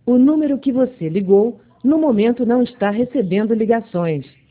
O número que você ligou, no momento não está recebendo ligações.